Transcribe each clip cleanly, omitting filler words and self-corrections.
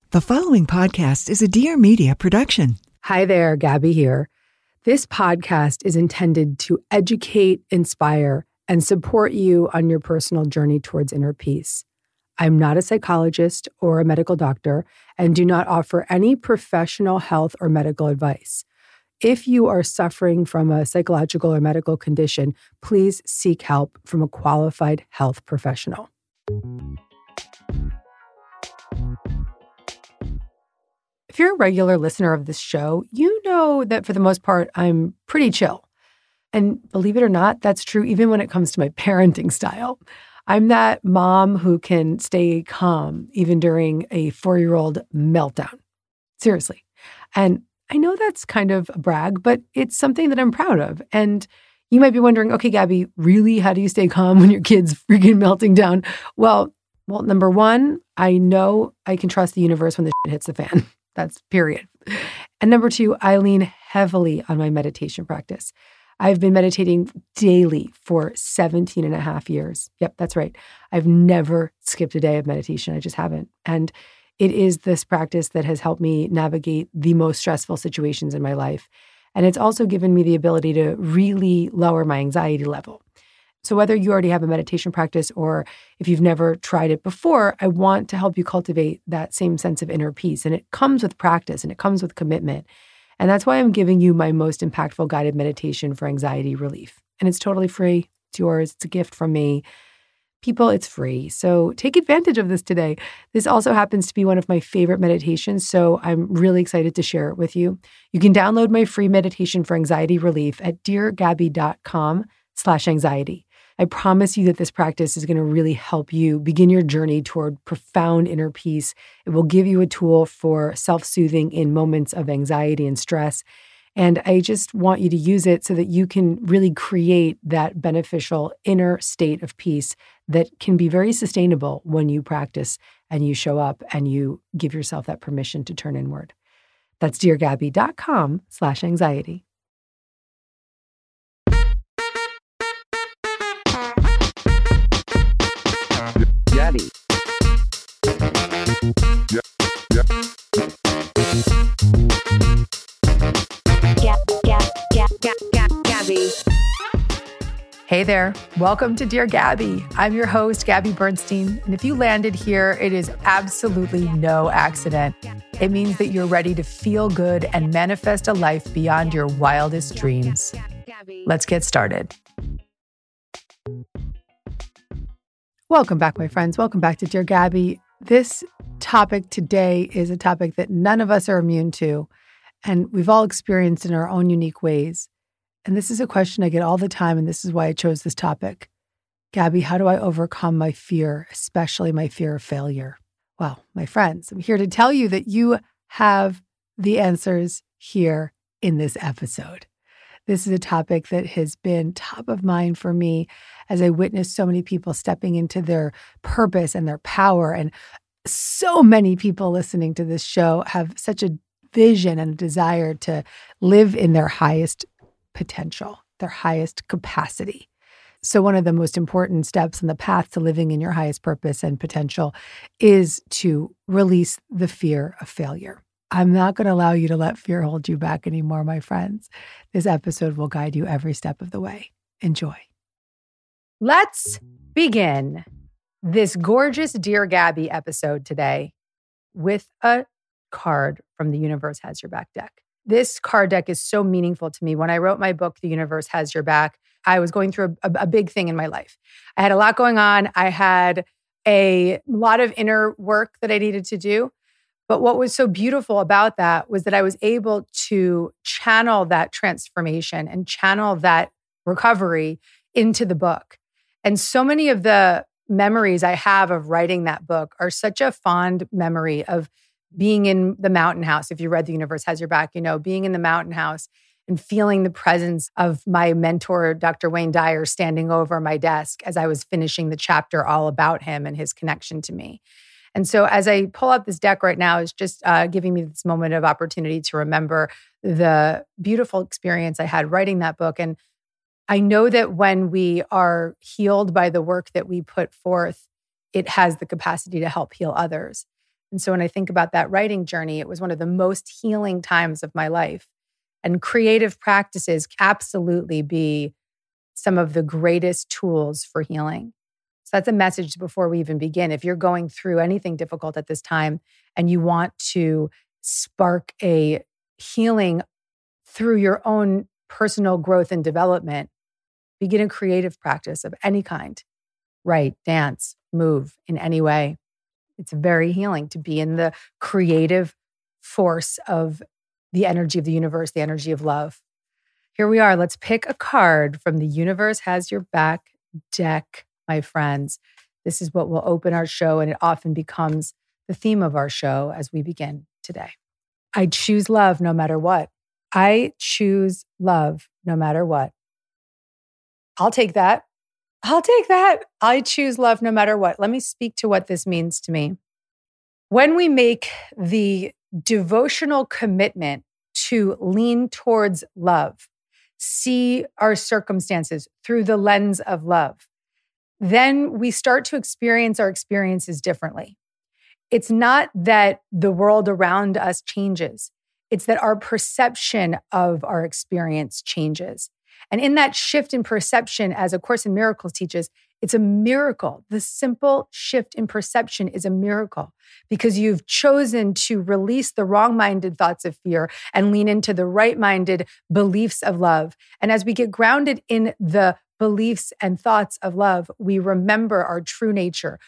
The following podcast is a Dear Media production. Hi there, Gabby here. This podcast is intended to educate, inspire, and support you on your personal journey towards inner peace. I'm not a psychologist or a medical doctor and do not offer any professional health or medical advice. If you are suffering from a psychological or medical condition, please seek help from a qualified health professional. If you're a regular listener of this show, you know that for the most part, I'm pretty chill. And believe it or not, that's true even when it comes to my parenting style. I'm that mom who can stay calm even during a 4-year-old meltdown. Seriously. And I know that's kind of a brag, but it's something that I'm proud of. And you might be wondering, okay, Gabby, really, how do you stay calm when your kid's freaking melting down? Well, number one, I know I can trust the universe when the shit hits the fan. That's period. And number two, I lean heavily on my meditation practice. I've been meditating daily for 17 and a half years. Yep, that's right. I've never skipped a day of meditation. I just haven't. And it is this practice that has helped me navigate the most stressful situations in my life. And it's also given me the ability to really lower my anxiety level. So whether you already have a meditation practice or if you've never tried it before, I want to help you cultivate that same sense of inner peace. And it comes with practice and it comes with commitment. And that's why I'm giving you my most impactful guided meditation for anxiety relief. And it's totally free. It's yours. It's a gift from me. People, it's free. So take advantage of this today. This also happens to be one of my favorite meditations, so I'm really excited to share it with you. You can download my free meditation for anxiety relief at deargabby.com/anxiety. I promise you that this practice is going to really help you begin your journey toward profound inner peace. It will give you a tool for self-soothing in moments of anxiety and stress. And I just want you to use it so that you can really create that beneficial inner state of peace that can be very sustainable when you practice and you show up and you give yourself that permission to turn inward. That's deargabby.com/anxiety. Gabby. Gabby. Hey there. Welcome to Dear Gabby. I'm your host, Gabby Bernstein. And if you landed here, it is absolutely no accident. It means that you're ready to feel good and manifest a life beyond your wildest dreams. Let's get started. Welcome back, my friends. Welcome back to Dear Gabby. This topic today is a topic that none of us are immune to, and we've all experienced in our own unique ways. And this is a question I get all the time, and this is why I chose this topic. Gabby, how do I overcome my fear, especially my fear of failure? Well, my friends, I'm here to tell you that you have the answers here in this episode. This is a topic that has been top of mind for me as I witnessed so many people stepping into their purpose and their power. And so many people listening to this show have such a vision and a desire to live in their highest potential, their highest capacity. So one of the most important steps on the path to living in your highest purpose and potential is to release the fear of failure. I'm not going to allow you to let fear hold you back anymore, my friends. This episode will guide you every step of the way. Enjoy. Let's begin this gorgeous Dear Gabby episode today with a card from The Universe Has Your Back deck. This card deck is so meaningful to me. When I wrote my book, The Universe Has Your Back, I was going through a big thing in my life. I had a lot going on. I had a lot of inner work that I needed to do. But what was so beautiful about that was that I was able to channel that transformation and channel that recovery into the book. And so many of the memories I have of writing that book are such a fond memory of being in the mountain house. If you read The Universe Has Your Back, you know, being in the mountain house and feeling the presence of my mentor, Dr. Wayne Dyer, standing over my desk as I was finishing the chapter all about him and his connection to me. And so as I pull out this deck right now, it's just giving me this moment of opportunity to remember the beautiful experience I had writing that book. And I know that when we are healed by the work that we put forth, it has the capacity to help heal others. And so when I think about that writing journey, it was one of the most healing times of my life. And creative practices absolutely be some of the greatest tools for healing. So that's a message before we even begin. If you're going through anything difficult at this time and you want to spark a healing through your own personal growth and development, begin a creative practice of any kind. Write, dance, move in any way. It's very healing to be in the creative force of the energy of the universe, the energy of love. Here we are. Let's pick a card from the Universe Has Your Back deck, my friends. This is what will open our show, and it often becomes the theme of our show as we begin today. I choose love no matter what. I choose love no matter what. I'll take that. I choose love no matter what. Let me speak to what this means to me. When we make the devotional commitment to lean towards love, see our circumstances through the lens of love, then we start to experience our experiences differently. It's not that the world around us changes. It's that our perception of our experience changes. And in that shift in perception, as A Course in Miracles teaches, it's a miracle. The simple shift in perception is a miracle because you've chosen to release the wrong-minded thoughts of fear and lean into the right-minded beliefs of love. And as we get grounded in the beliefs and thoughts of love, we remember our true nature,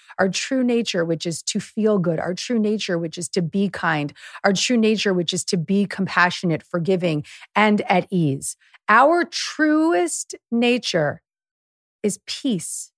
which is to feel good, our true nature, which is to be kind, our true nature, which is to be compassionate, forgiving, and at ease. Our truest nature is peace.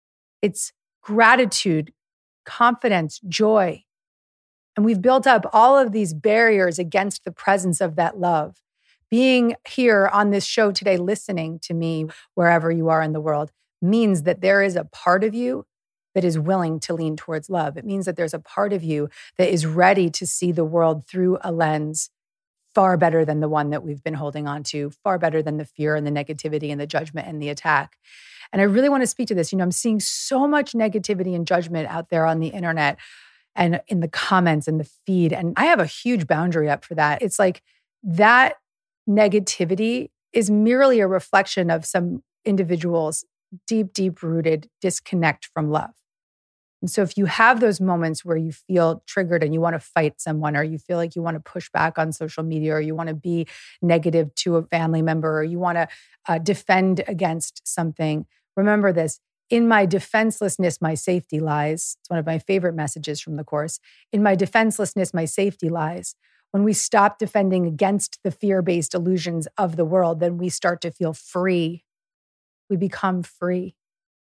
It's gratitude, confidence, joy. And we've built up all of these barriers against the presence of that love. Being here on this show today, listening to me wherever you are in the world, means that there is a part of you that is willing to lean towards love. It means that there's a part of you that is ready to see the world through a lens far better than the one that we've been holding on to, far better than the fear and the negativity and the judgment and the attack. And I really want to speak to this. I'm seeing so much negativity and judgment out there on the internet and in the comments and the feed. And I have a huge boundary up for that. It's like that negativity is merely a reflection of some individuals' deep rooted disconnect from love. And so if you have those moments where you feel triggered and you want to fight someone, or you feel like you want to push back on social media, or you want to be negative to a family member, or you want to defend against something, remember this. In my defenselessness, my safety lies. It's one of my favorite messages from the Course. In my defenselessness, my safety lies. When we stop defending against the fear-based illusions of the world, then we start to feel free. We become free.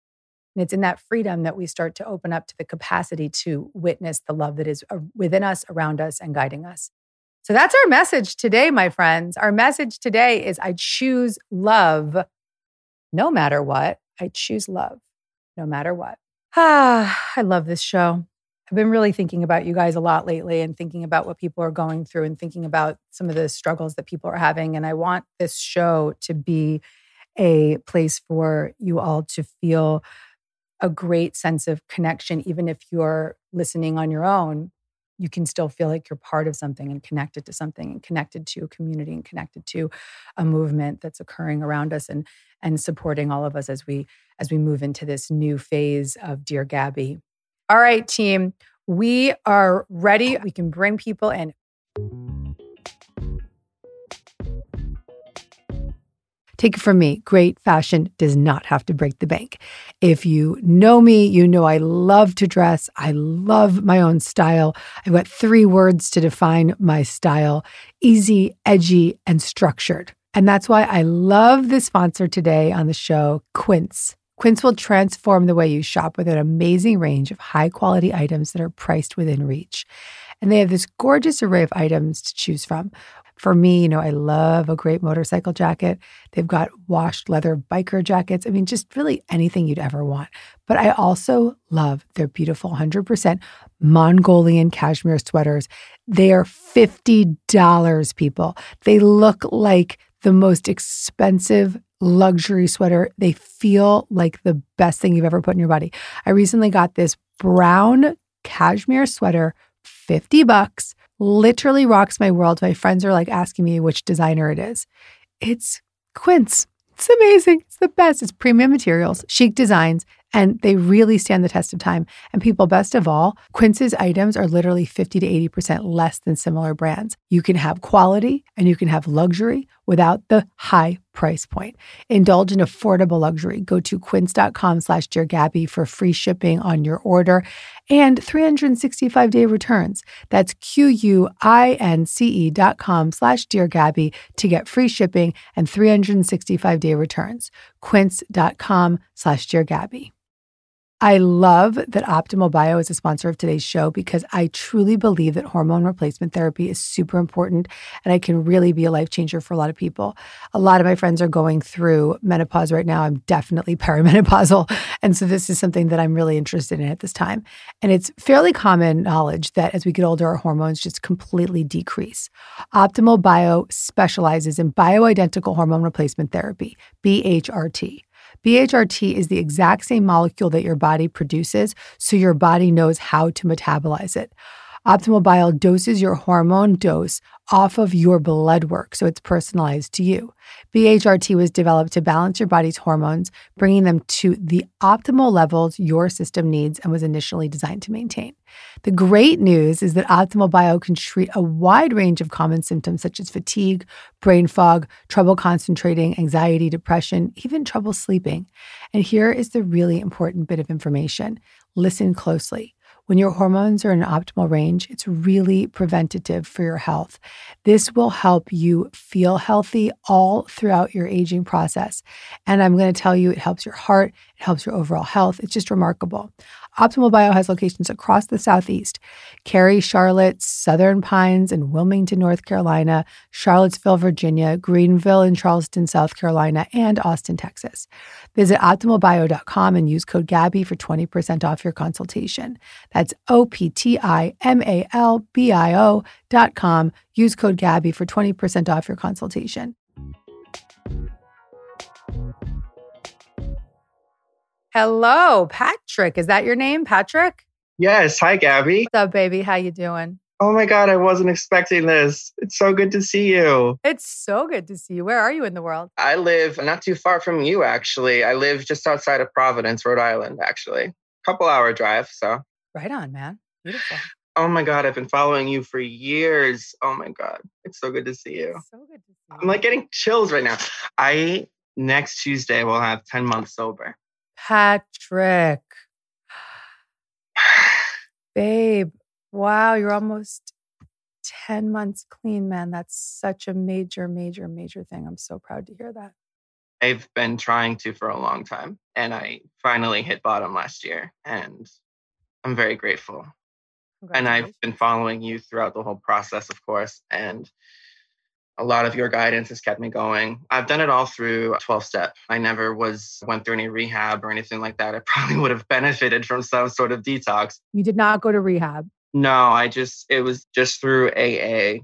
And it's in that freedom that we start to open up to the capacity to witness the love that is within us, around us, and guiding us. So that's our message today, my friends. Our message today is I choose love no matter what. I choose love no matter what. I love this show. I've been really thinking about you guys a lot lately and thinking about what people are going through and thinking about some of the struggles that people are having. And I want this show to be a place for you all to feel a great sense of connection. Even if you're listening on your own, you can still feel like you're part of something and connected to something and connected to a community and connected to a movement that's occurring around us and supporting all of us as we move into this new phase of Dear Gabby. All right, team, we are ready. We can bring people in. Take it from me, great fashion does not have to break the bank. If you know me, you know I love to dress. I love my own style. I've got 3 words to define my style: easy, edgy, and structured. And that's why I love the sponsor today on the show, Quince. Quince will transform the way you shop with an amazing range of high-quality items that are priced within reach. And they have this gorgeous array of items to choose from. For me, I love a great motorcycle jacket. They've got washed leather biker jackets. I mean, just really anything you'd ever want. But I also love their beautiful 100% Mongolian cashmere sweaters. They are $50, people. They look like the most expensive luxury sweater. They feel like the best thing you've ever put in your body. I recently got this brown cashmere sweater $50. Literally rocks my world. My friends are like asking me which designer it is. It's Quince. It's amazing. It's the best. It's premium materials, chic designs, and they really stand the test of time. And people, best of all, Quince's items are literally 50 to 80% less than similar brands. You can have quality and you can have luxury without the high price point. Indulge in affordable luxury. Go to quince.com/DearGabby for free shipping on your order and 365-day returns. That's QUINCE.com/DearGabby to get free shipping and 365-day returns. Quince.com/DearGabby. I love that Optimal Bio is a sponsor of today's show because I truly believe that hormone replacement therapy is super important and it can really be a life changer for a lot of people. A lot of my friends are going through menopause right now. I'm definitely perimenopausal. And so this is something that I'm really interested in at this time. And it's fairly common knowledge that as we get older, our hormones just completely decrease. Optimal Bio specializes in bioidentical hormone replacement therapy, BHRT. BHRT is the exact same molecule that your body produces, so your body knows how to metabolize it. Optimal Bio doses your hormone dose off of your blood work, so it's personalized to you. BHRT was developed to balance your body's hormones, bringing them to the optimal levels your system needs and was initially designed to maintain. The great news is that Optimal Bio can treat a wide range of common symptoms such as fatigue, brain fog, trouble concentrating, anxiety, depression, even trouble sleeping. And here is the really important bit of information. Listen closely. When your hormones are in an optimal range, it's really preventative for your health. This will help you feel healthy all throughout your aging process. And I'm going to tell you, it helps your heart, it helps your overall health. It's just remarkable. Optimal Bio has locations across the Southeast: Cary, Charlotte, Southern Pines, and Wilmington, North Carolina, Charlottesville, Virginia, Greenville and Charleston, South Carolina, and Austin, Texas. Visit OptimalBio.com and use code Gabby for 20% off your consultation. That's OPTIMALBIO.com. Use code Gabby for 20% off your consultation. Hello, Patrick. Is that your name, Patrick? Yes. Hi, Gabby. What's up, baby? How you doing? Oh my God, I wasn't expecting this. It's so good to see you. It's so good to see you. Where are you in the world? I live not too far from you, actually. I live just outside of Providence, Rhode Island, actually. Couple-hour drive, so. Right on, man. Beautiful. Oh my God, I've been following you for years. Oh my God, it's so good to see you. So good to see you. I'm like getting chills right now. Next Tuesday, will have 10 months sober. Patrick. Babe. Wow, you're almost 10 months clean, man. That's such a major, major, major thing. I'm so proud to hear that. I've been trying to for a long time, and I finally hit bottom last year, and I'm very grateful. And I've been following you throughout the whole process, of course, and a lot of your guidance has kept me going. I've done it all through 12-step. I never went through any rehab or anything like that. I probably would have benefited from some sort of detox. You did not go to rehab? No, it was just through AA.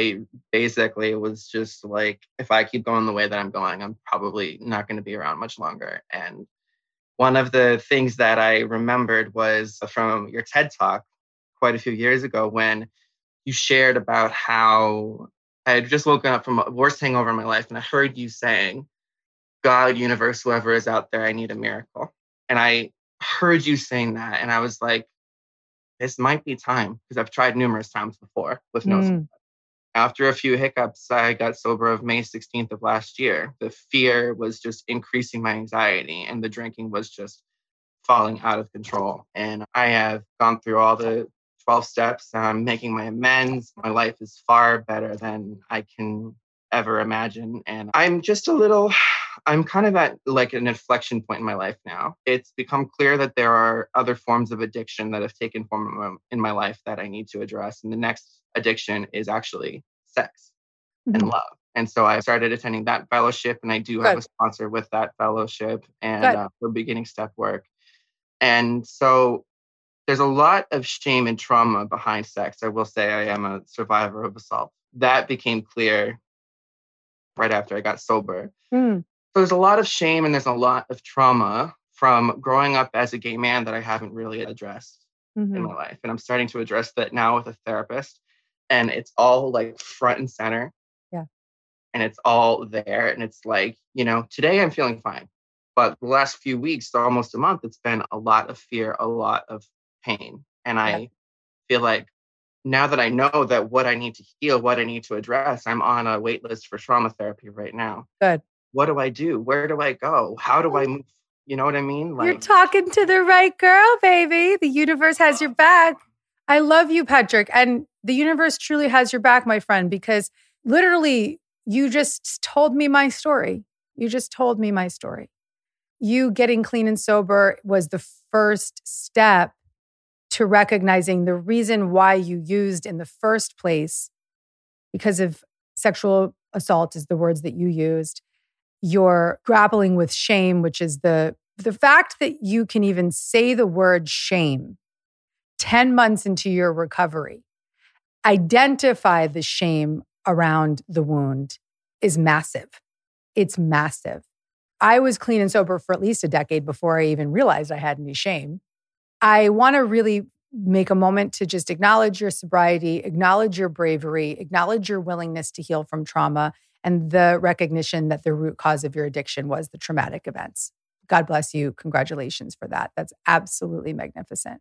It was just like, if I keep going the way that I'm going, I'm probably not going to be around much longer. And one of the things that I remembered was from your TED Talk quite a few years ago when you shared about how I had just woken up from a worst hangover in my life, and I heard you saying, God, universe, whoever is out there, I need a miracle. And I heard you saying that, and I was like, this might be time, because I've tried numerous times before with no success. After a few hiccups, I got sober of May 16th of last year. The fear was just increasing my anxiety, and the drinking was just falling out of control. And I have gone through all the 12 steps. I'm making my amends. My life is far better than I can ever imagine. And I'm kind of at like an inflection point in my life now. It's become clear that there are other forms of addiction that have taken form in my life that I need to address. And the next addiction is actually sex and love. And so I started attending that fellowship, and I do have a sponsor with that fellowship, and we're beginning step work. And so there's a lot of shame and trauma behind sex. I will say I am a survivor of assault. That became clear right after I got sober. So there's a lot of shame and there's a lot of trauma from growing up as a gay man that I haven't really addressed. in my life. And I'm starting to address that now with a therapist. And it's all like front and center. Yeah. And it's all there. And it's like, today I'm feeling fine. But the last few weeks, almost a month, it's been a lot of fear, a lot of pain. And I feel like now that I know that what I need to heal, what I need to address, I'm on a wait list for trauma therapy right now. Good. What do I do? Where do I go? How do I move? You know what I mean? You're talking to the right girl, baby. The universe has your back. I love you, Patrick. And the universe truly has your back, my friend, because literally you just told me my story. You just told me my story. You getting clean and sober was the first step to recognizing the reason why you used in the first place, because of sexual assault is the words that you used. You're grappling with shame, which is the fact that you can even say the word shame 10 months into your recovery, identify the shame around the wound is massive. It's massive. I was clean and sober for at least a decade before I even realized I had any shame. I want to really make a moment to just acknowledge your sobriety, acknowledge your bravery, acknowledge your willingness to heal from trauma, and the recognition that the root cause of your addiction was the traumatic events. God bless you. Congratulations for that. That's absolutely magnificent.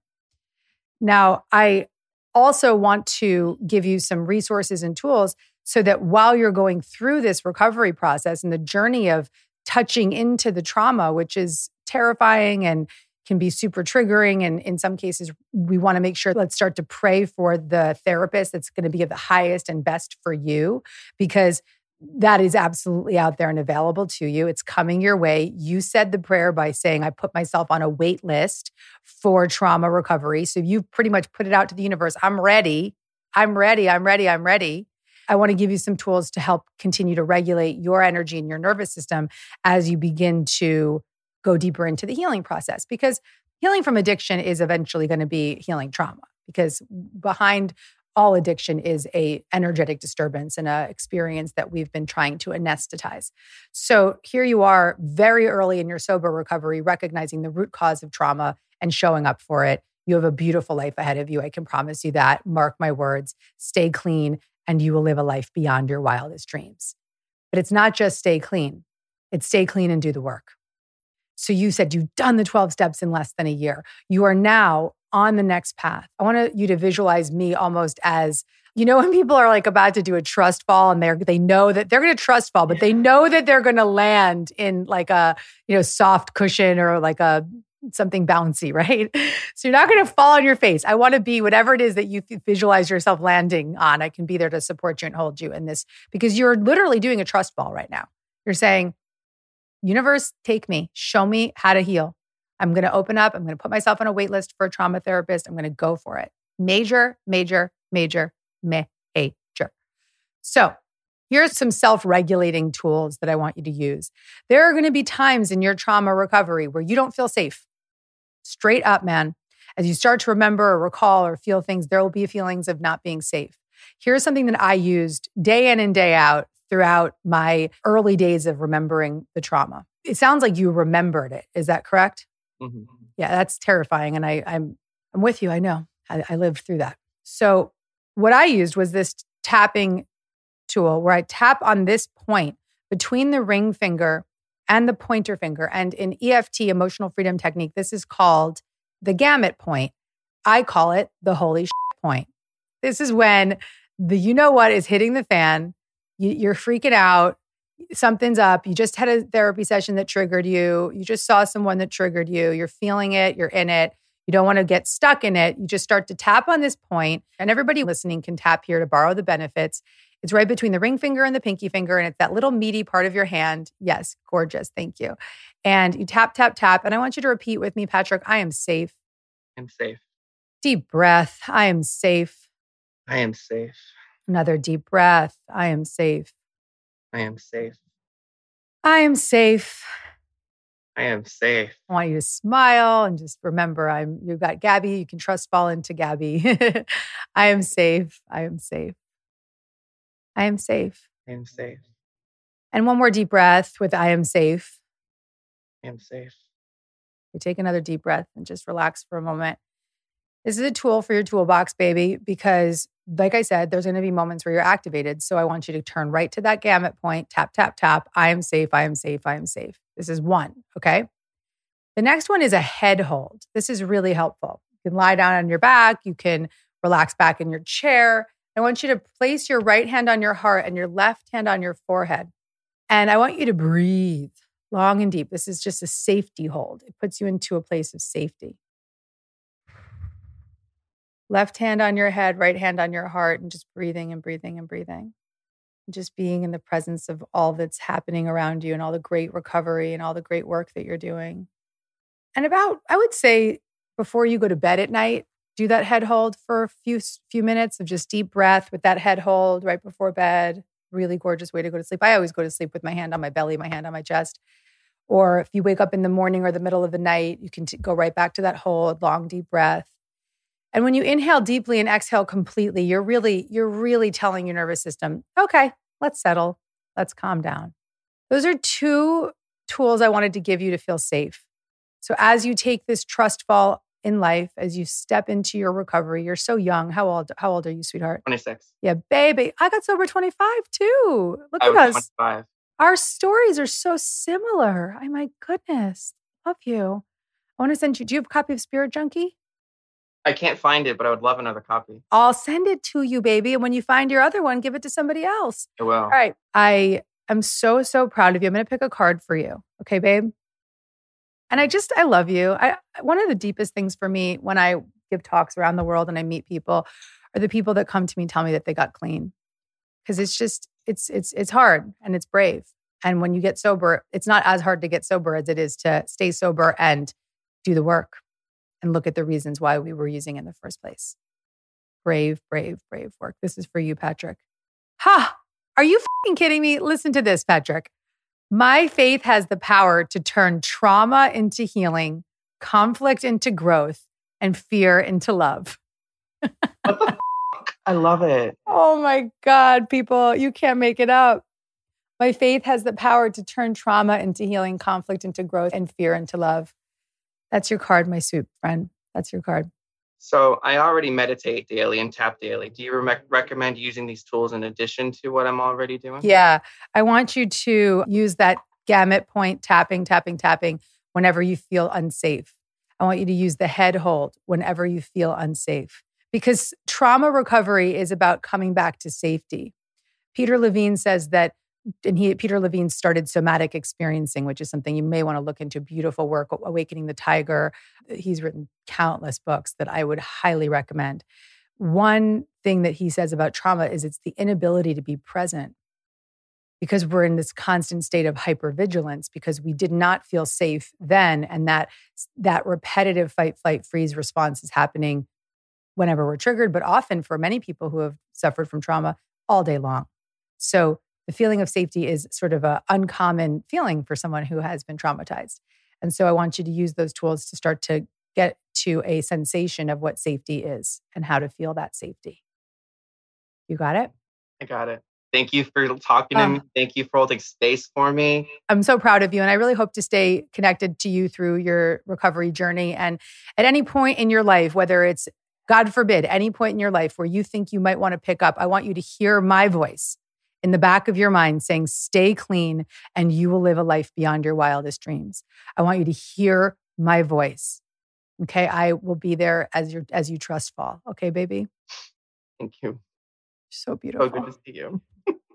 Now, I also want to give you some resources and tools so that while you're going through this recovery process and the journey of touching into the trauma, which is terrifying and can be super triggering. And in some cases, we want to make sure, let's start to pray for the therapist that's going to be the highest and best for you, because that is absolutely out there and available to you. It's coming your way. You said the prayer by saying, I put myself on a wait list for trauma recovery. So you pretty much put it out to the universe. I'm ready. I'm ready. I'm ready. I'm ready. I want to give you some tools to help continue to regulate your energy and your nervous system as you begin to go deeper into the healing process, because healing from addiction is eventually going to be healing trauma, because behind all addiction is a energetic disturbance and a experience that we've been trying to anesthetize. So here you are very early in your sober recovery, recognizing the root cause of trauma and showing up for it. You have a beautiful life ahead of you. I can promise you that. Mark my words, stay clean and you will live a life beyond your wildest dreams. But it's not just stay clean. It's stay clean and do the work. So you said you've done the 12 steps in less than a year. You are now on the next path. I want you to visualize me almost as, when people are like about to do a trust fall and they know that they're going to trust fall, but they know that they're going to land in like a, soft cushion or like something bouncy, right? So you're not going to fall on your face. I want to be whatever it is that you visualize yourself landing on. I can be there to support you and hold you in this, because you're literally doing a trust fall right now. You're saying, universe, take me, show me how to heal. I'm going to open up. I'm going to put myself on a wait list for a trauma therapist. I'm going to go for it. Major, major, major, major. So here's some self-regulating tools that I want you to use. There are going to be times in your trauma recovery where you don't feel safe. Straight up, man. As you start to remember or recall or feel things, there will be feelings of not being safe. Here's something that I used day in and day out throughout my early days of remembering the trauma. It sounds like you remembered it. Is that correct? Mm-hmm. Yeah, that's terrifying. And I'm with you. I know. I lived through that. So what I used was this tapping tool where I tap on this point between the ring finger and the pointer finger. And in EFT, emotional freedom technique, this is called the gamut point. I call it the holy shit point. This is when the is hitting the fan. You're freaking out. Something's up. You just had a therapy session that triggered you. You just saw someone that triggered you. You're feeling it. You're in it. You don't want to get stuck in it. You just start to tap on this point, and everybody listening can tap here to borrow the benefits. It's right between the ring finger and the pinky finger, and it's that little meaty part of your hand. Yes, gorgeous. Thank you. And you tap, tap, tap. And I want you to repeat with me, Patrick, I am safe. I'm safe. Deep breath. I am safe. I am safe. Another deep breath. I am safe. I am safe. I am safe. I am safe. I want you to smile and just remember, you've got Gabby. You can trust fall into Gabby. I am safe. I am safe. I am safe. I am safe. And one more deep breath with I am safe. I am safe. You take another deep breath and just relax for a moment. This is a tool for your toolbox, baby, because like I said, there's going to be moments where you're activated. So I want you to turn right to that gamut point, tap, tap, tap. I am safe, I am safe, I am safe. This is one, okay? The next one is a head hold. This is really helpful. You can lie down on your back. You can relax back in your chair. I want you to place your right hand on your heart and your left hand on your forehead. And I want you to breathe long and deep. This is just a safety hold. It puts you into a place of safety. Left hand on your head, right hand on your heart, and just breathing and breathing and breathing. Just being in the presence of all that's happening around you and all the great recovery and all the great work that you're doing. And I would say, before you go to bed at night, do that head hold for a few minutes of just deep breath with that head hold right before bed. Really gorgeous way to go to sleep. I always go to sleep with my hand on my belly, my hand on my chest. Or if you wake up in the morning or the middle of the night, you can go right back to that hold, long, deep breath. And when you inhale deeply and exhale completely, you're really telling your nervous system, okay, let's settle. Let's calm down. Those are two tools I wanted to give you to feel safe. So as you take this trust fall in life, as you step into your recovery, you're so young. How old are you, sweetheart? 26. Yeah, baby. I got sober 25 too. Look at us. 25. Our stories are so similar. Oh my goodness. Love you. I want to send you, do you have a copy of Spirit Junkie? I can't find it, but I would love another copy. I'll send it to you, baby. And when you find your other one, give it to somebody else. I will. All right. I am so, so proud of you. I'm going to pick a card for you. Okay, babe? And I love you. One of the deepest things for me when I give talks around the world and I meet people are the people that come to me and tell me that they got clean. Because it's just, it's hard and it's brave. And when you get sober, it's not as hard to get sober as it is to stay sober and do the work and look at the reasons why we were using it in the first place. Brave, brave, brave work. This is for you, Patrick. Ha! Are you fucking kidding me? Listen to this, Patrick. My faith has the power to turn trauma into healing, conflict into growth, and fear into love. What the f***? I love it. Oh my God, people, you can't make it up. My faith has the power to turn trauma into healing, conflict into growth, and fear into love. That's your card, my sweet friend. That's your card. So I already meditate daily and tap daily. Do you recommend using these tools in addition to what I'm already doing? Yeah. I want you to use that gamut point, tapping, tapping, tapping, whenever you feel unsafe. I want you to use the head hold whenever you feel unsafe. Because trauma recovery is about coming back to safety. Peter Levine says that, and Peter Levine started somatic experiencing, which is something you may want to look into. Beautiful work, Awakening the Tiger. He's written countless books that I would highly recommend. One thing that he says about trauma is it's the inability to be present because we're in this constant state of hypervigilance because we did not feel safe then. And that repetitive fight, flight, freeze response is happening whenever we're triggered, but often for many people who have suffered from trauma all day long. So the feeling of safety is sort of an uncommon feeling for someone who has been traumatized. And so I want you to use those tools to start to get to a sensation of what safety is and how to feel that safety. You got it? I got it. Thank you for talking to me. Thank you for holding space for me. I'm so proud of you. And I really hope to stay connected to you through your recovery journey. And at any point in your life, whether it's, God forbid, any point in your life where you think you might want to pick up, I want you to hear my voice in the back of your mind saying, stay clean and you will live a life beyond your wildest dreams. I want you to hear my voice. Okay. I will be there as you trust fall. Okay, baby? Thank you. So beautiful. So good to see you.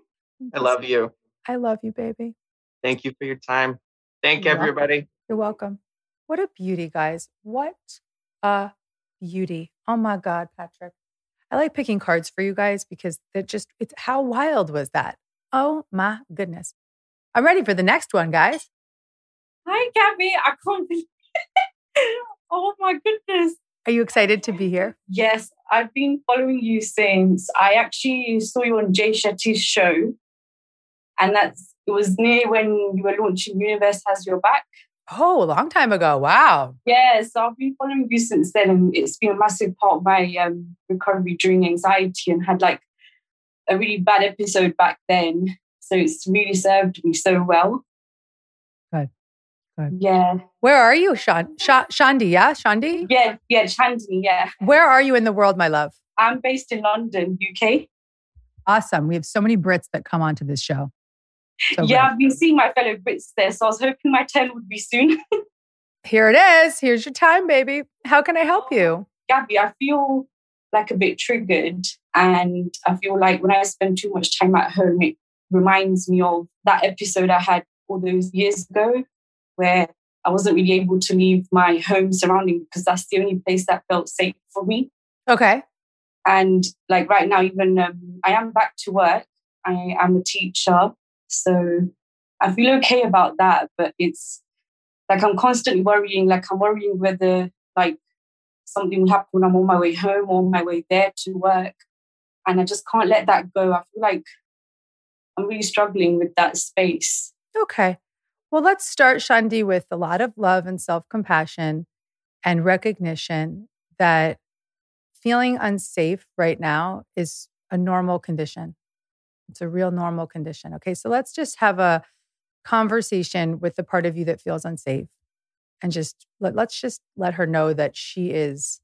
I love you. I love you, baby. Thank you for your time. Thank everybody. You're welcome. What a beauty, guys. What a beauty. Oh my God, Patrick. I like picking cards for you guys because it's how wild was that? Oh my goodness. I'm ready for the next one, guys. Hi, Gabby. I can't believe it. Oh my goodness. Are you excited to be here? Yes, I've been following you since I actually saw you on Jay Shetty's show. And it was near when you were launching Universe Has Your Back. Oh, a long time ago. Wow. Yeah, so I've been following you since then. And it's been a massive part of my recovery during anxiety and had like a really bad episode back then. So it's really served me so well. Good. Good. Yeah. Where are you, Shandi? Yeah, Shandi? Yeah, Chandni, yeah. Where are you in the world, my love? I'm based in London, UK. Awesome. We have so many Brits that come onto this show. So yeah, great. I've been seeing my fellow Brits there, so I was hoping my turn would be soon. Here it is. Here's your time, baby. How can I help you? Gabby, I feel like a bit triggered, and I feel like when I spend too much time at home, it reminds me of that episode I had all those years ago where I wasn't really able to leave my home surrounding because that's the only place that felt safe for me. Okay. And like right now, even I am back to work. I am a teacher. So I feel okay about that. But it's like I'm constantly worrying. Like I'm worrying whether like something will happen when I'm on my way home or on my way there to work. And I just can't let that go. I feel like I'm really struggling with that space. Okay. Well, let's start, Shandi, with a lot of love and self-compassion and recognition that feeling unsafe right now is a normal condition. It's a real normal condition. Okay, so let's just have a conversation with the part of you that feels unsafe, and just let's just let her know that she is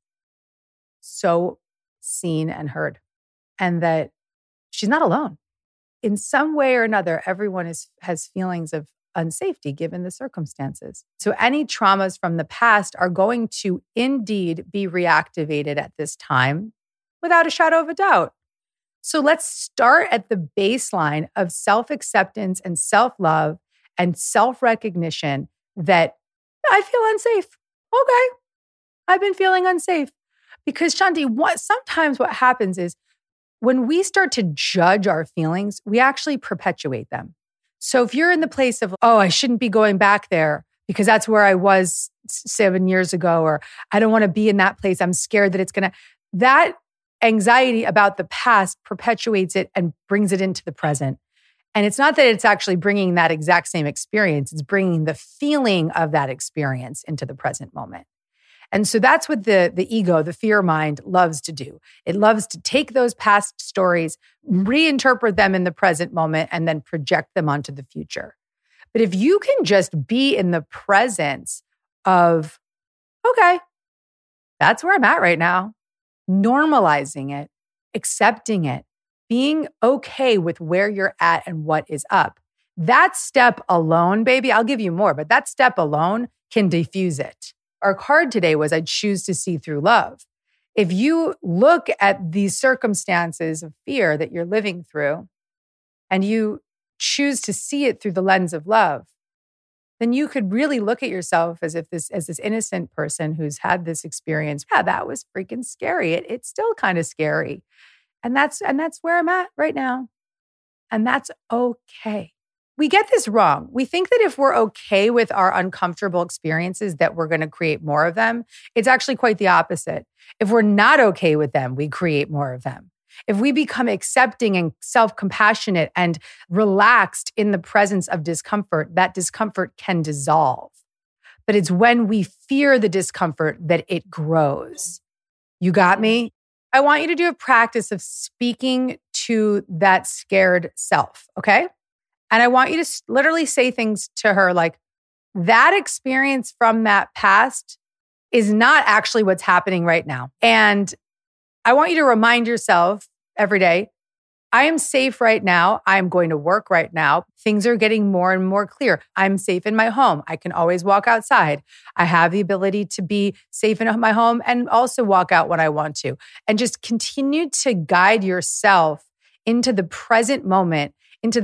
so seen and heard, and that she's not alone. In some way or another, everyone has feelings of unsafety given the circumstances. So any traumas from the past are going to indeed be reactivated at this time without a shadow of a doubt. So let's start at the baseline of self-acceptance and self-love and self-recognition that I feel unsafe. Okay, I've been feeling unsafe. Because Shandi, sometimes what happens is when we start to judge our feelings, we actually perpetuate them. So if you're in the place of, oh, I shouldn't be going back there because that's where I was 7 years ago, or I don't want to be in that place, I'm scared that it's going to, that anxiety about the past perpetuates it and brings it into the present. And it's not that it's actually bringing that exact same experience, it's bringing the feeling of that experience into the present moment. And so that's what the ego, the fear mind, loves to do. It loves to take those past stories, reinterpret them in the present moment, and then project them onto the future. But if you can just be in the presence of, okay, that's where I'm at right now, normalizing it, accepting it, being okay with where you're at and what is up. That step alone, baby, I'll give you more, but that step alone can diffuse it. Our card today was, I choose to see through love. If you look at these circumstances of fear that you're living through and you choose to see it through the lens of love, then you could really look at yourself as this innocent person who's had this experience. Yeah, that was freaking scary. It's still kind of scary. And that's where I'm at right now. And that's okay. We get this wrong. We think that if we're okay with our uncomfortable experiences, that we're going to create more of them. It's actually quite the opposite. If we're not okay with them, we create more of them. If we become accepting and self-compassionate and relaxed in the presence of discomfort, that discomfort can dissolve. But it's when we fear the discomfort that it grows. You got me? I want you to do a practice of speaking to that scared self, okay? And I want you to literally say things to her like, that experience from that past is not actually what's happening right now. And I want you to remind yourself every day, I am safe right now. I'm going to work right now. Things are getting more and more clear. I'm safe in my home. I can always walk outside. I have the ability to be safe in my home and also walk out when I want to. And just continue to guide yourself into the present moment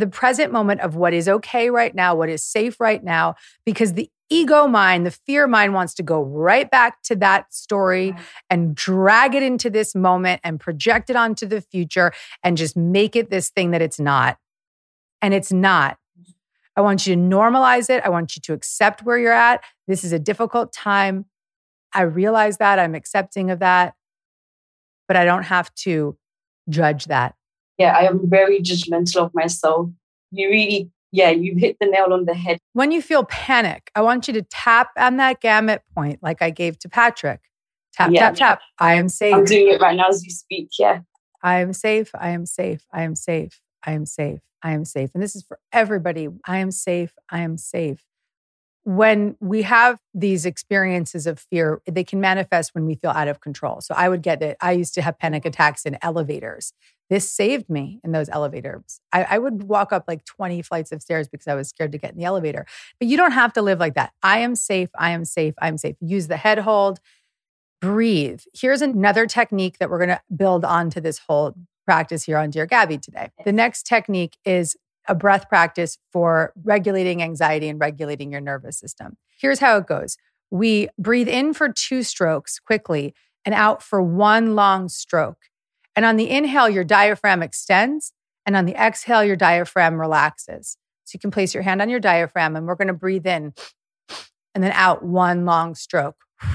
of what is okay right now, what is safe right now, because the ego mind, the fear mind wants to go right back to that story and drag it into this moment and project it onto the future and just make it this thing that it's not. And it's not. I want you to normalize it. I want you to accept where you're at. This is a difficult time. I realize that. I'm accepting of that. But I don't have to judge that. Yeah, I am very judgmental of myself. You've hit the nail on the head. When you feel panic, I want you to tap on that gamut point like I gave to Patrick. Tap, tap, tap. I am safe. I'm doing it right now as you speak, yeah. I am safe. I am safe. I am safe. I am safe. I am safe. And this is for everybody. I am safe. I am safe. when we have these experiences of fear, they can manifest when we feel out of control. So I would get it. I used to have panic attacks in elevators. This saved me in those elevators. I would walk up like 20 flights of stairs because I was scared to get in the elevator. But you don't have to live like that. I am safe. I am safe. I'm safe. Use the head hold. Breathe. Here's another technique that we're going to build onto this whole practice here on Dear Gabby today. The next technique is a breath practice for regulating anxiety and regulating your nervous system. Here's how it goes. We breathe in for 2 strokes quickly and out for 1 long stroke. And on the inhale, your diaphragm extends. And on the exhale, your diaphragm relaxes. So you can place your hand on your diaphragm and we're going to breathe in and then out 1 long stroke.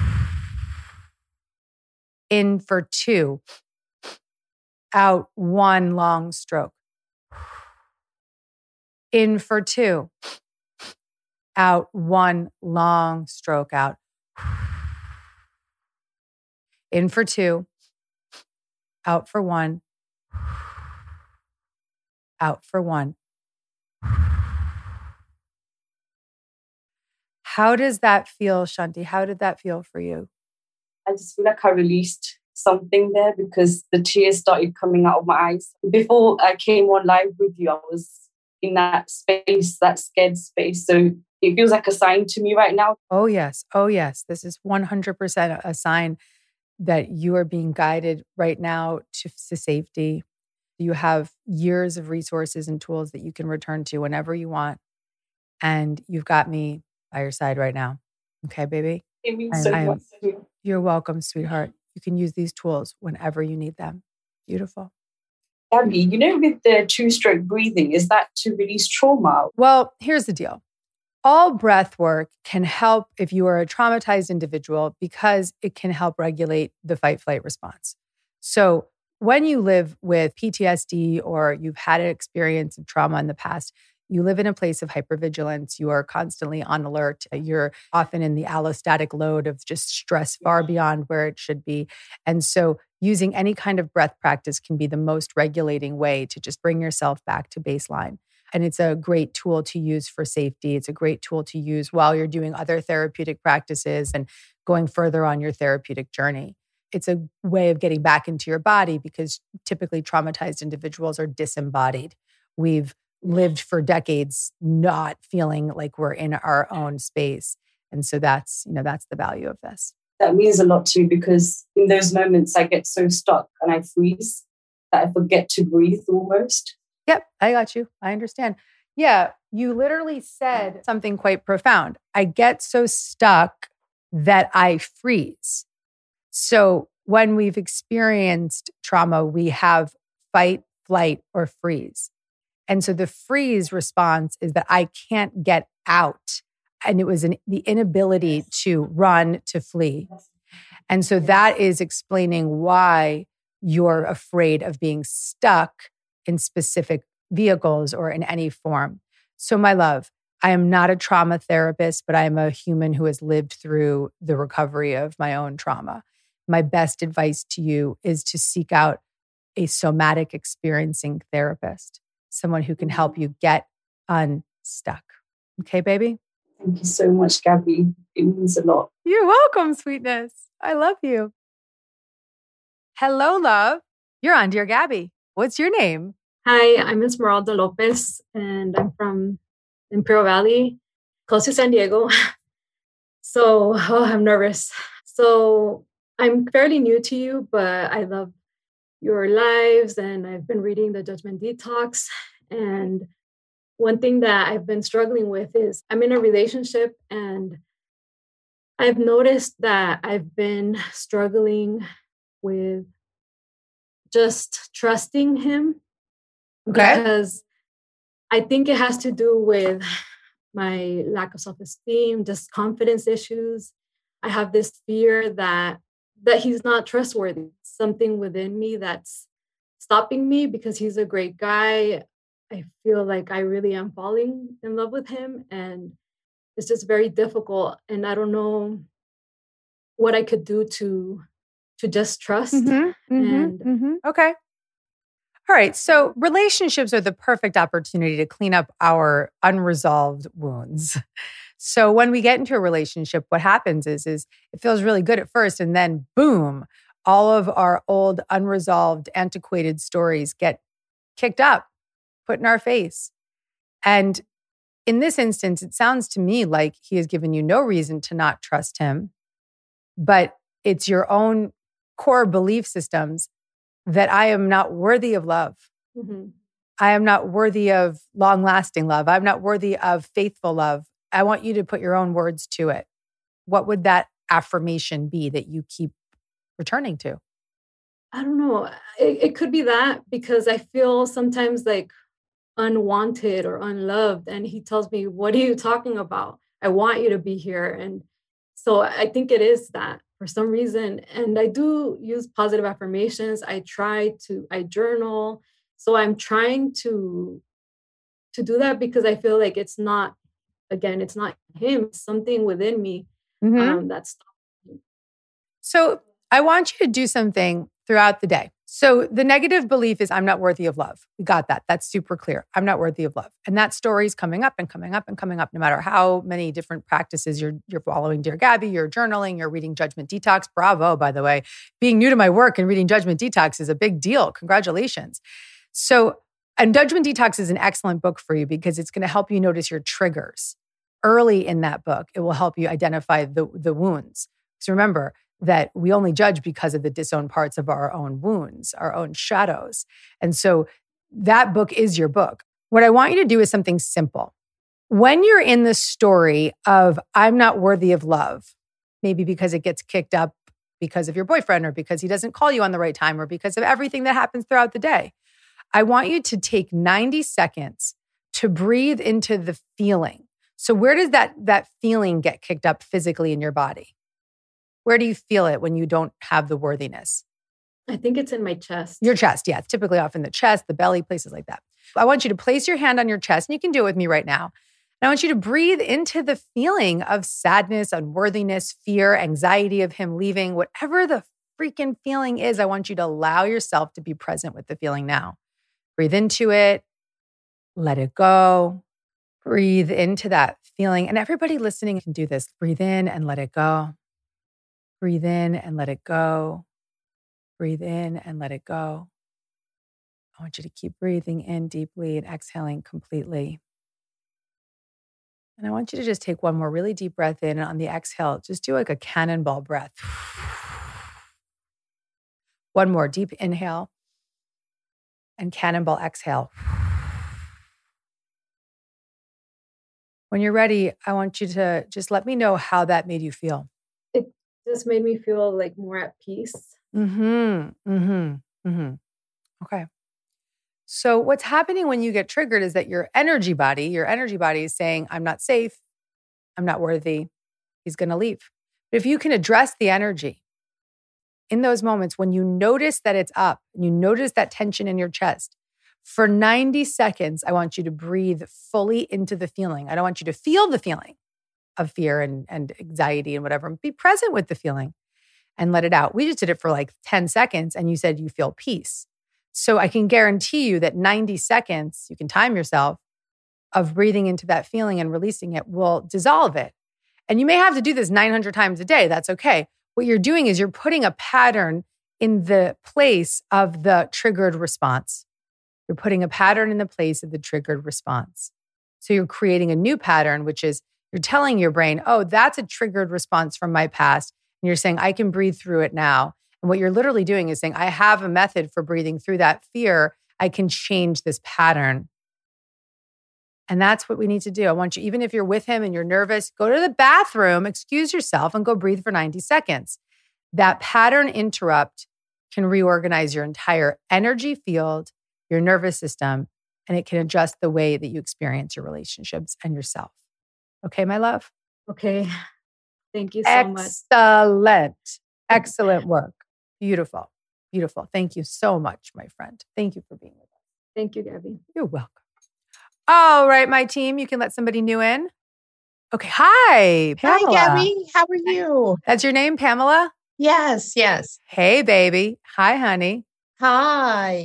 In for 2, out 1 long stroke. In for 2, out 1 long stroke out. In for 2, out for 1, out for 1. How does that feel, Shanti? How did that feel for you? I just feel like I released something there because the tears started coming out of my eyes. Before I came on live with you, I was in that space, that scared space. So it feels like a sign to me right now. Oh, yes. Oh, yes. This is 100% a sign that you are being guided right now to safety. You have years of resources and tools that you can return to whenever you want. And you've got me by your side right now. Okay, baby? It means so much to me. You're welcome, sweetheart. You can use these tools whenever you need them. Beautiful. Gabby, with the 2-stroke breathing, is that to release trauma? Well, here's the deal. All breath work can help if you are a traumatized individual because it can help regulate the fight-flight response. So when you live with PTSD or you've had an experience of trauma in the past, you live in a place of hypervigilance. You are constantly on alert. You're often in the allostatic load of just stress far beyond where it should be. And so using any kind of breath practice can be the most regulating way to just bring yourself back to baseline. And it's a great tool to use for safety. It's a great tool to use while you're doing other therapeutic practices and going further on your therapeutic journey. It's a way of getting back into your body because typically traumatized individuals are disembodied. We've lived for decades not feeling like we're in our own space. And so that's the value of this. That means a lot to me because in those moments I get so stuck and I freeze that I forget to breathe almost. Yep, I got you. I understand. Yeah, you literally said something quite profound. I get so stuck that I freeze. So when we've experienced trauma, we have fight, flight, or freeze. And so the freeze response is that I can't get out. And it was the inability to run, to flee. And so that is explaining why you're afraid of being stuck in specific vehicles or in any form. So my love, I am not a trauma therapist, but I am a human who has lived through the recovery of my own trauma. My best advice to you is to seek out a somatic experiencing therapist, someone who can help you get unstuck. Okay, baby? Thank you so much, Gabby. It means a lot. You're welcome, sweetness. I love you. Hello, love. You're on Dear Gabby. What's your name? Hi, I'm Esmeralda Lopez, and I'm from Imperial Valley, close to San Diego. So, I'm nervous. So, I'm fairly new to you, but I love your lives, and I've been reading the Judgment Detox. And one thing that I've been struggling with is I'm in a relationship, and I've noticed that I've been struggling with just trusting him. Okay. Because I think it has to do with my lack of self-esteem, just confidence issues. I have this fear that he's not trustworthy. Something within me that's stopping me because he's a great guy. I feel like I really am falling in love with him, and it's just very difficult. And I don't know what I could do to just trust. Okay. All right. So relationships are the perfect opportunity to clean up our unresolved wounds. So when we get into a relationship, what happens is it feels really good at first, and then boom, all of our old, unresolved, antiquated stories get kicked up, put in our face. And in this instance, it sounds to me like he has given you no reason to not trust him, but it's your own core belief systems that I am not worthy of love. Mm-hmm. I am not worthy of long-lasting love. I'm not worthy of faithful love. I want you to put your own words to it. What would that affirmation be that you keep returning to? I don't know. It could be that, because I feel sometimes like unwanted or unloved. And he tells me, what are you talking about? I want you to be here. And so I think it is that for some reason. And I do use positive affirmations. I journal. So I'm trying to do that, because I feel like it's not him, it's something within me that's stopping me. So I want you to do something throughout the day. So the negative belief is I'm not worthy of love. We got that. That's super clear. I'm not worthy of love. And that story is coming up and coming up and coming up, no matter how many different practices you're following. Dear Gabby, you're journaling, you're reading Judgment Detox. Bravo, by the way. Being new to my work and reading Judgment Detox is a big deal. Congratulations. So, and Judgment Detox is an excellent book for you because it's going to help you notice your triggers. Early in that book, it will help you identify the wounds. So remember that we only judge because of the disowned parts of our own wounds, our own shadows. And so that book is your book. What I want you to do is something simple. When you're in the story of I'm not worthy of love, maybe because it gets kicked up because of your boyfriend, or because he doesn't call you on the right time, or because of everything that happens throughout the day, I want you to take 90 seconds to breathe into the feeling. So where does that feeling get kicked up physically in your body? Where do you feel it when you don't have the worthiness? I think it's in my chest. Your chest, yeah. It's typically often the chest, the belly, places like that. I want you to place your hand on your chest, and you can do it with me right now. And I want you to breathe into the feeling of sadness, unworthiness, fear, anxiety of him leaving, whatever the freaking feeling is. I want you to allow yourself to be present with the feeling now. Breathe into it. Let it go. Breathe into that feeling. And everybody listening can do this. Breathe in and let it go. Breathe in and let it go. Breathe in and let it go. I want you to keep breathing in deeply and exhaling completely. And I want you to just take one more really deep breath in, and on the exhale, just do like a cannonball breath. One more deep inhale and cannonball exhale. When you're ready, I want you to just let me know how that made you feel. It just made me feel like more at peace. Okay. So what's happening when you get triggered is that your energy body is saying, I'm not safe. I'm not worthy. He's going to leave. But if you can address the energy in those moments when you notice that it's up and you notice that tension in your chest, for 90 seconds, I want you to breathe fully into the feeling. I don't want you to feel the feeling of fear and anxiety and whatever. Be present with the feeling and let it out. We just did it for like 10 seconds and you said you feel peace. So I can guarantee you that 90 seconds, you can time yourself, of breathing into that feeling and releasing it will dissolve it. And you may have to do this 900 times a day. That's okay. What you're doing is you're putting a pattern in the place of the triggered response. You're putting a pattern in the place of the triggered response. So you're creating a new pattern, which is you're telling your brain, oh, that's a triggered response from my past. And you're saying, I can breathe through it now. And what you're literally doing is saying, I have a method for breathing through that fear. I can change this pattern. And that's what we need to do. I want you, even if you're with him and you're nervous, go to the bathroom, excuse yourself, and go breathe for 90 seconds. That pattern interrupt can reorganize your entire energy field, your nervous system, and it can adjust the way that you experience your relationships and yourself. Okay, my love? Okay. Thank you so much. Excellent work. Beautiful. Beautiful. Thank you so much, my friend. Thank you for being with us. Thank you, Gabby. You're welcome. All right, my team, you can let somebody new in. Okay. Hi, Pamela. Hi, Gabby. How are you? That's your name, Pamela? Yes. Hey, baby. Hi, honey. Hi.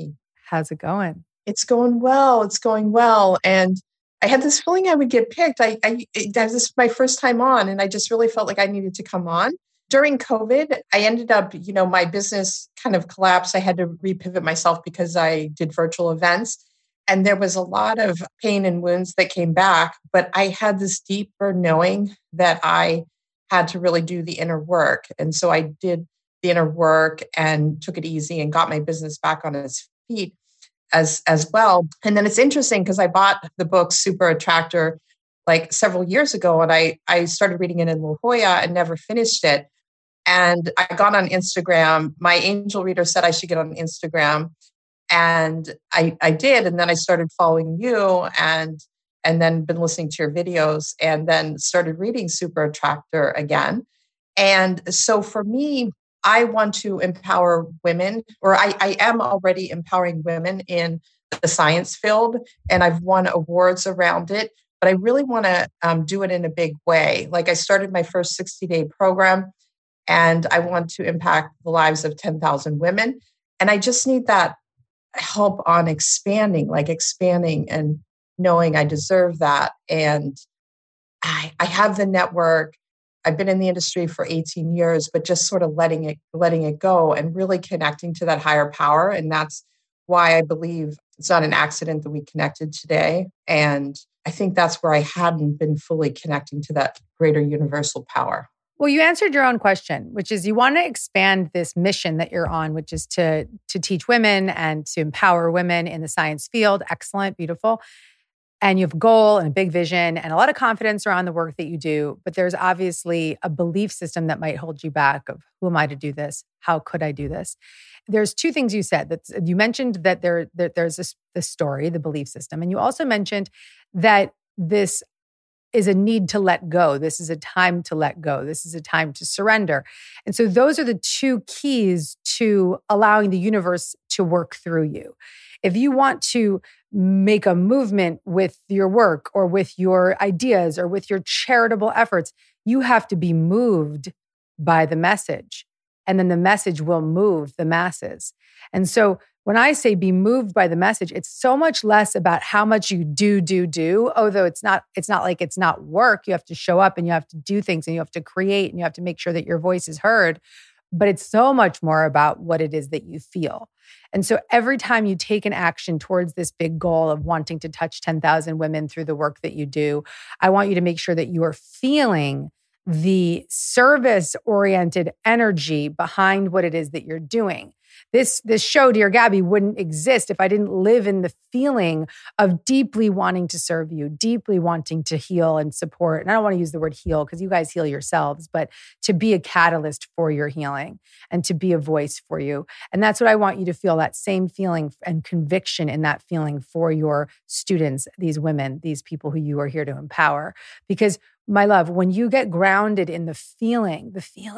How's it going? It's going well. It's going well. And I had this feeling I would get picked. This is my first time on, and I just really felt like I needed to come on. During COVID, I ended up, my business kind of collapsed. I had to repivot myself because I did virtual events. And there was a lot of pain and wounds that came back. But I had this deeper knowing that I had to really do the inner work. And so I did the inner work and took it easy and got my business back on its feet as well. And then it's interesting because I bought the book Super Attractor like several years ago, and I started reading it in La Jolla and never finished it. And I got on Instagram. My angel reader said I should get on Instagram. And I did. And then I started following you and then been listening to your videos and then started reading Super Attractor again. And so for me, I want to empower women, or I am already empowering women in the science field, and I've won awards around it. But I really want to do it in a big way. Like I started my first 60-day program, and I want to impact the lives of 10,000 women. And I just need that help on expanding and knowing I deserve that. And I have the network. I've been in the industry for 18 years, but just sort of letting it go and really connecting to that higher power. And that's why I believe it's not an accident that we connected today. And I think that's where I hadn't been fully connecting to that greater universal power. Well, you answered your own question, which is you want to expand this mission that you're on, which is to teach women and to empower women in the science field. Excellent, beautiful. And you have a goal and a big vision and a lot of confidence around the work that you do. But there's obviously a belief system that might hold you back of who am I to do this? How could I do this? There's two things you said. That you mentioned that there's this story, the belief system. And you also mentioned that this is a need to let go. This is a time to let go. This is a time to surrender. And so those are the two keys to allowing the universe to work through you. If you want to make a movement with your work or with your ideas or with your charitable efforts, you have to be moved by the message. And then the message will move the masses. And so when I say be moved by the message, it's so much less about how much you do, although it's not like it's not work. You have to show up and you have to do things and you have to create and you have to make sure that your voice is heard. But it's so much more about what it is that you feel. And so every time you take an action towards this big goal of wanting to touch 10,000 women through the work that you do, I want you to make sure that you are feeling the service-oriented energy behind what it is that you're doing. This show, Dear Gabby, wouldn't exist if I didn't live in the feeling of deeply wanting to serve you, deeply wanting to heal and support. And I don't want to use the word heal because you guys heal yourselves, but to be a catalyst for your healing and to be a voice for you. And that's what I want you to feel, that same feeling and conviction in that feeling for your students, these women, these people who you are here to empower. Because my love, when you get grounded in the feeling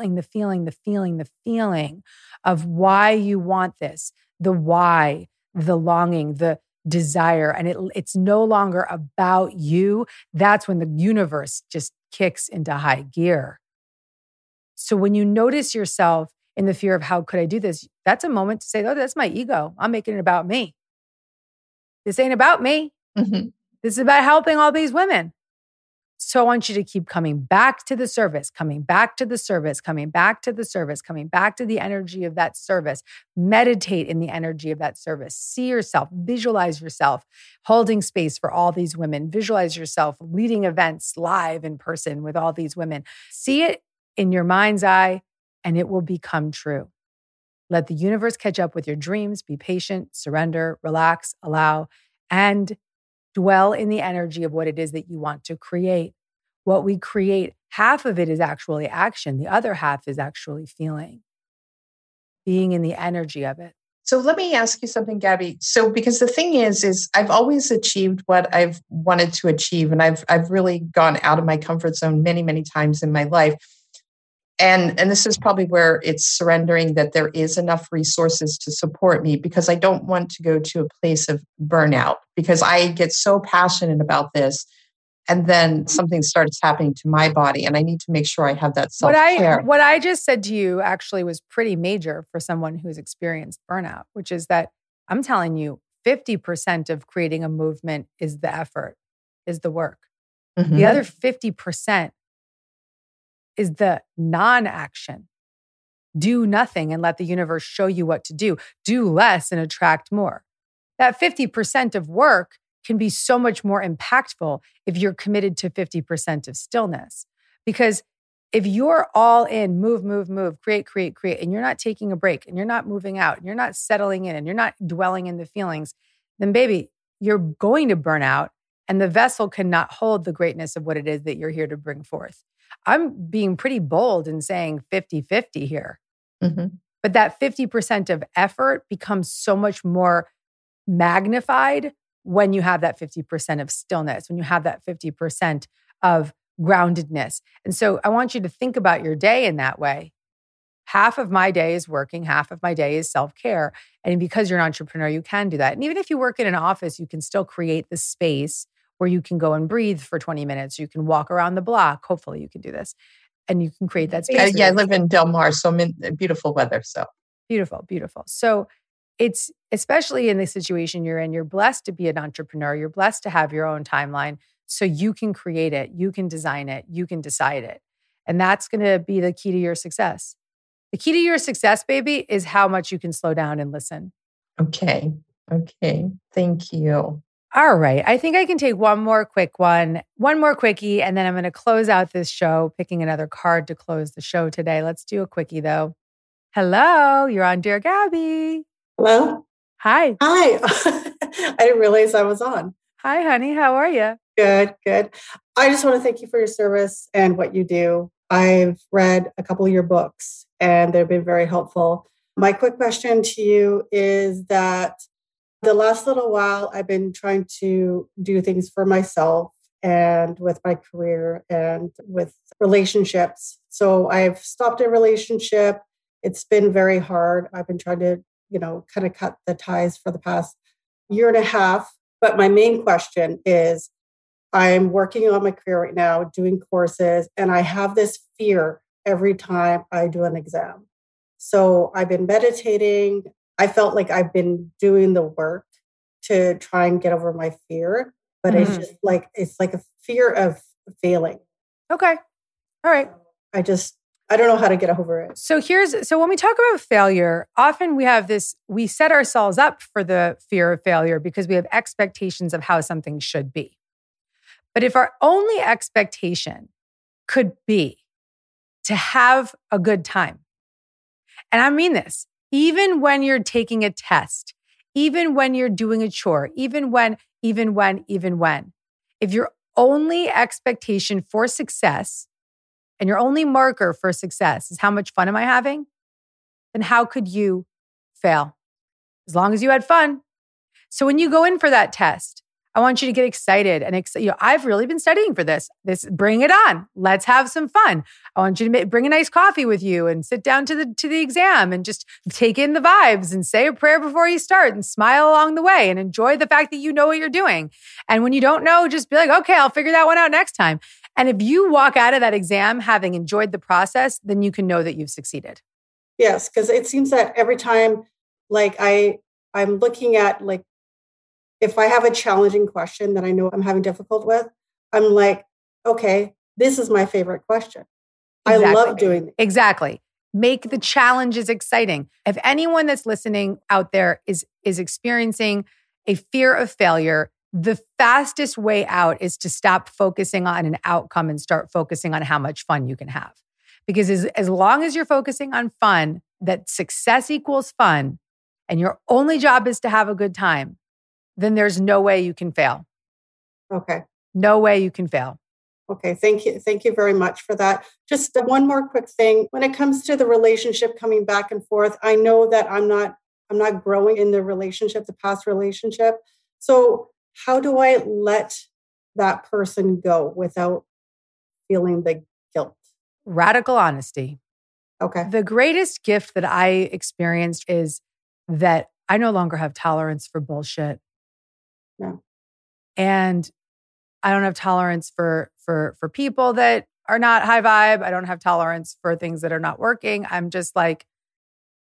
of why you want this, the why, the longing, the desire, and it's no longer about you, that's when the universe just kicks into high gear. So when you notice yourself in the fear of how could I do this, that's a moment to say, oh, that's my ego. I'm making it about me. This ain't about me. Mm-hmm. This is about helping all these women. So I want you to keep coming back to the service, coming back to the service, coming back to the service, coming back to the energy of that service. Meditate in the energy of that service. See yourself, visualize yourself holding space for all these women. Visualize yourself leading events live in person with all these women. See it in your mind's eye and it will become true. Let the universe catch up with your dreams. Be patient, surrender, relax, allow, and dwell in the energy of what it is that you want to create. What we create, half of it is actually action. The other half is actually feeling, being in the energy of it. So let me ask you something, Gabby. So because the thing is I've always achieved what I've wanted to achieve. And I've really gone out of my comfort zone many, many times in my life. And this is probably where it's surrendering that there is enough resources to support me, because I don't want to go to a place of burnout, because I get so passionate about this. And then something starts happening to my body and I need to make sure I have that self-care. What I just said to you actually was pretty major for someone who's experienced burnout, which is that I'm telling you, 50% of creating a movement is the effort, is the work. Mhm. The other 50% is the non-action. Do nothing and let the universe show you what to do. Do less and attract more. That 50% of work can be so much more impactful if you're committed to 50% of stillness. Because if you're all in, move, create, and you're not taking a break and you're not moving out and you're not settling in and you're not dwelling in the feelings, then baby, you're going to burn out and the vessel cannot hold the greatness of what it is that you're here to bring forth. I'm being pretty bold in saying 50-50 here. Mhm. But that 50% of effort becomes so much more magnified when you have that 50% of stillness, when you have that 50% of groundedness. And so I want you to think about your day in that way. Half of my day is working, half of my day is self-care. And because you're an entrepreneur, you can do that. And even if you work in an office, you can still create the space where you can go and breathe for 20 minutes. You can walk around the block. Hopefully you can do this. And you can create that space. Yeah, I live in Del Mar, so I'm in beautiful weather. So Beautiful, beautiful. So it's, especially in the situation you're in, you're blessed to be an entrepreneur. You're blessed to have your own timeline. So you can create it, you can design it, you can decide it. And that's going to be the key to your success. The key to your success, baby, is how much you can slow down and listen. okay. Thank you. All right. I think I can take one more quickie, and then I'm going to close out this show, picking another card to close the show today. Let's do a quickie though. Hello, you're on Dear Gabby. Hello. Hi. Hi. I didn't realize I was on. Hi, honey. How are you? Good. I just want to thank you for your service and what you do. I've read a couple of your books and they've been very helpful. My quick question to you is that the last little while, I've been trying to do things for myself and with my career and with relationships. So I've stopped a relationship. It's been very hard. I've been trying to, kind of cut the ties for the past year and a half. But my main question is, I'm working on my career right now, doing courses, and I have this fear every time I do an exam. So I've been meditating. I felt like I've been doing the work to try and get over my fear, but it's just like, it's like a fear of failing. Okay. All right. I don't know how to get over it. So when we talk about failure, often we set ourselves up for the fear of failure because we have expectations of how something should be. But if our only expectation could be to have a good time, and I mean this, even when you're taking a test, even when you're doing a chore, even when, if your only expectation for success and your only marker for success is how much fun am I having, then how could you fail? As long as you had fun. So when you go in for that test, I want you to get excited and I've really been studying for this. Bring it on. Let's have some fun. I want you to bring a nice coffee with you and sit down to the exam and just take in the vibes and say a prayer before you start and smile along the way and enjoy the fact that you know what you're doing. And when you don't know, just be like, okay, I'll figure that one out next time. And if you walk out of that exam having enjoyed the process, then you can know that you've succeeded. Yes, because it seems that every time, like I'm looking at like, if I have a challenging question that I know I'm having difficult with, I'm like, okay, this is my favorite question. Exactly. I love doing it. Exactly. Make the challenges exciting. If anyone that's listening out there is experiencing a fear of failure, the fastest way out is to stop focusing on an outcome and start focusing on how much fun you can have. Because as long as you're focusing on fun, that success equals fun, and your only job is to have a good time, then there's no way you can fail. Okay. No way you can fail. Okay. Thank you. Thank you very much for that. Just one more quick thing. When it comes to the relationship coming back and forth, I know that I'm not growing in the relationship, the past relationship. So how do I let that person go without feeling the guilt? Radical honesty. Okay. The greatest gift that I experienced is that I no longer have tolerance for bullshit. Yeah. And I don't have tolerance for people that are not high vibe. I don't have tolerance for things that are not working. I'm just like,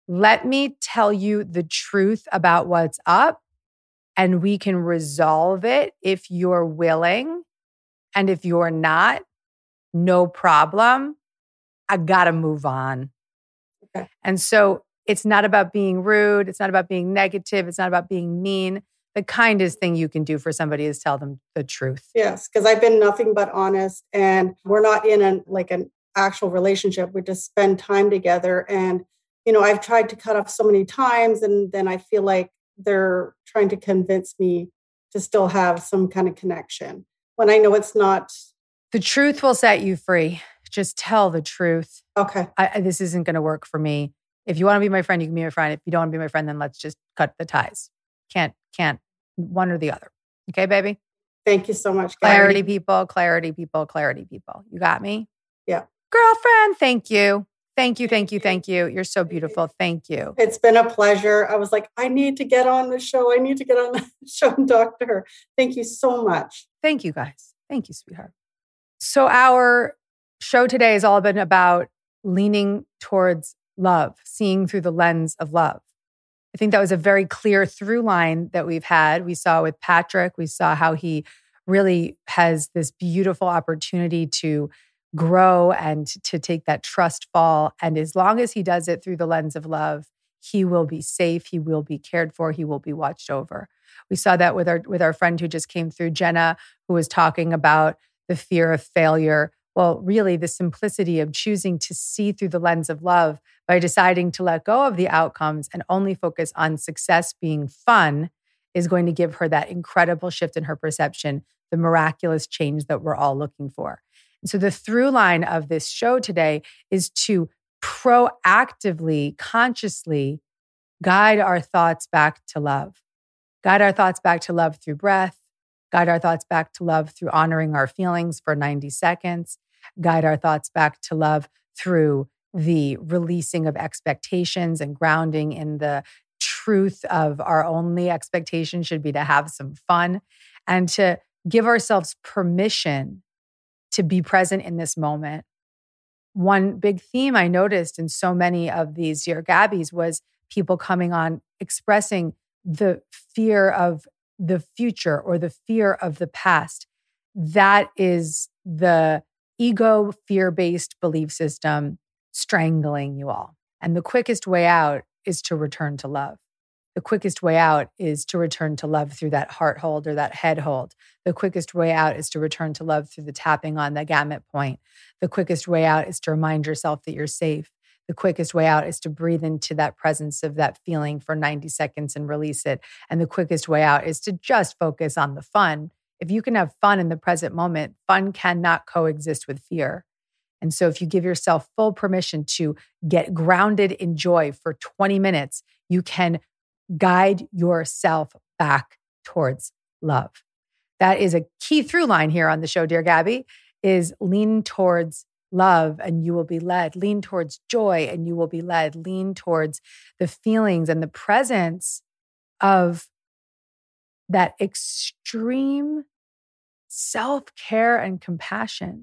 let me tell you the truth about what's up, and we can resolve it if you're willing. And if you're not, no problem. I got to move on. Okay. And so it's not about being rude. It's not about being negative. It's not about being mean. The kindest thing you can do for somebody is tell them the truth. Yes, because I've been nothing but honest, and we're not in an actual relationship. We just spend time together. And, I've tried to cut off so many times, and then I feel like they're trying to convince me to still have some kind of connection when I know it's not. The truth will set you free. Just tell the truth. Okay. This isn't going to work for me. If you want to be my friend, you can be my friend. If you don't want to be my friend, then let's just cut the ties. Can't one or the other. Okay, baby? Thank you so much, Gabby. Clarity people, clarity people, clarity people. You got me? Yeah. Girlfriend, thank you. Thank you, thank you, thank you. You're so beautiful. Thank you. It's been a pleasure. I was like, I need to get on the show. I need to get on the show and talk to her. Thank you so much. Thank you, guys. Thank you, sweetheart. So our show today has all been about leaning towards love, seeing through the lens of love. I think that was a very clear through line that we've had. We saw with Patrick, we saw how he really has this beautiful opportunity to grow and to take that trust fall. And as long as he does it through the lens of love, he will be safe, he will be cared for, he will be watched over. We saw that with our friend who just came through, Jenna, who was talking about the fear of failure. Well, really the simplicity of choosing to see through the lens of love by deciding to let go of the outcomes and only focus on success being fun is going to give her that incredible shift in her perception, the miraculous change that we're all looking for. And so the through line of this show today is to proactively, consciously guide our thoughts back to love. Guide our thoughts back to love through breath. Guide our thoughts back to love through honoring our feelings for 90 seconds. Guide our thoughts back to love through the releasing of expectations and grounding in the truth of our only expectation should be to have some fun and to give ourselves permission to be present in this moment. One big theme I noticed in so many of these Dear Gabbies was people coming on expressing the fear of the future or the fear of the past. That is the ego fear-based belief system strangling you all. And the quickest way out is to return to love. The quickest way out is to return to love through that heart hold or that head hold. The quickest way out is to return to love through the tapping on the gamut point. The quickest way out is to remind yourself that you're safe. The quickest way out is to breathe into that presence of that feeling for 90 seconds and release it. And the quickest way out is to just focus on the fun. If you can have fun in the present moment, fun cannot coexist with fear. And so if you give yourself full permission to get grounded in joy for 20 minutes, you can guide yourself back towards love. That is a key through line here on the show, Dear Gabby, is lean towards love and you will be led. Lean towards joy and you will be led. Lean towards the feelings and the presence of that extreme self-care and compassion.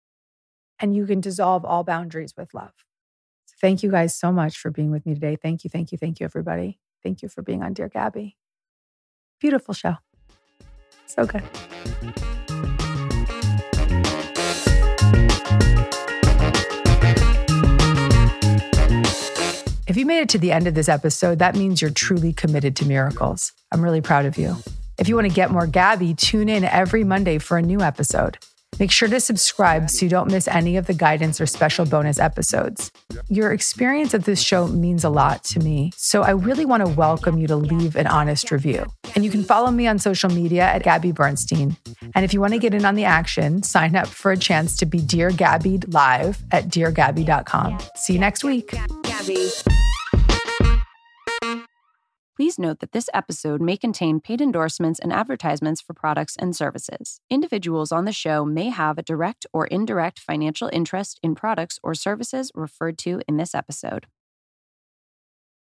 And you can dissolve all boundaries with love. So thank you guys so much for being with me today. Thank you, thank you, thank you, everybody. Thank you for being on Dear Gabby. Beautiful show. So good. If you made it to the end of this episode, that means you're truly committed to miracles. I'm really proud of you. If you want to get more Gabby, tune in every Monday for a new episode. Make sure to subscribe so you don't miss any of the guidance or special bonus episodes. Your experience of this show means a lot to me, so I really want to welcome you to leave an honest review. And you can follow me on social media at Gabby Bernstein. And if you want to get in on the action, sign up for a chance to be Dear Gabby live at deargabby.com. See you next week. Gabby. Please note that this episode may contain paid endorsements and advertisements for products and services. Individuals on the show may have a direct or indirect financial interest in products or services referred to in this episode.